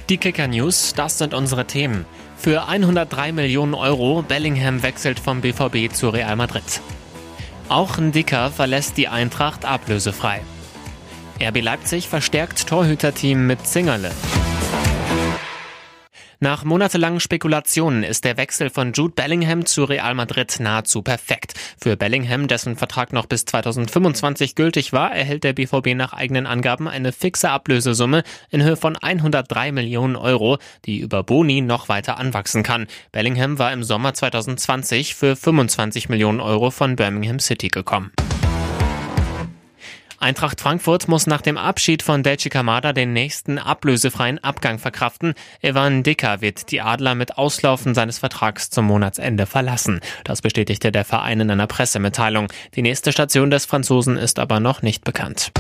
Die Kicker-News, das sind unsere Themen. Für 103 Millionen Euro, Bellingham wechselt vom BVB zu Real Madrid. Auch Ndicka verlässt die Eintracht ablösefrei. RB Leipzig verstärkt Torhüterteam mit Zingerle. Nach monatelangen Spekulationen ist der Wechsel von Jude Bellingham zu Real Madrid nahezu perfekt. Für Bellingham, dessen Vertrag noch bis 2025 gültig war, erhält der BVB nach eigenen Angaben eine fixe Ablösesumme in Höhe von 103 Millionen Euro, die über Boni noch weiter anwachsen kann. Bellingham war im Sommer 2020 für 25 Millionen Euro von Birmingham City gekommen. Eintracht Frankfurt muss nach dem Abschied von Daichi Kamada den nächsten ablösefreien Abgang verkraften. Evan Ndicka wird die Adler mit Auslaufen seines Vertrags zum Monatsende verlassen. Das bestätigte der Verein in einer Pressemitteilung. Die nächste Station des Franzosen ist aber noch nicht bekannt.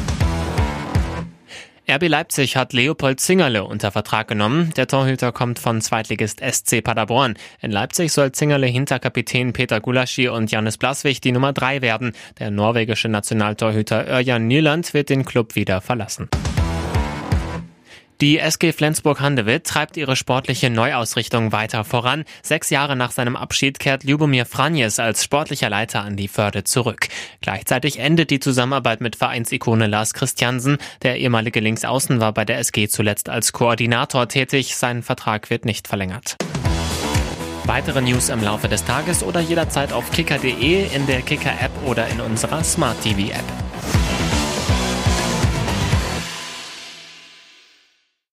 RB Leipzig hat Leopold Zingerle unter Vertrag genommen. Der Torhüter kommt von Zweitligist SC Paderborn. In Leipzig soll Zingerle hinter Kapitän Peter Gulaschi und Jannis Blaswig die Nummer 3 werden. Der norwegische Nationaltorhüter Ørjan Nyland wird den Klub wieder verlassen. Die SG Flensburg-Handewitt treibt ihre sportliche Neuausrichtung weiter voran. 6 Jahre nach seinem Abschied kehrt Ljubomir Franjes als sportlicher Leiter an die Förde zurück. Gleichzeitig endet die Zusammenarbeit mit Vereinsikone Lars Christiansen. Der ehemalige Linksaußen war bei der SG zuletzt als Koordinator tätig. Sein Vertrag wird nicht verlängert. Weitere News im Laufe des Tages oder jederzeit auf kicker.de, in der Kicker-App oder in unserer Smart-TV-App.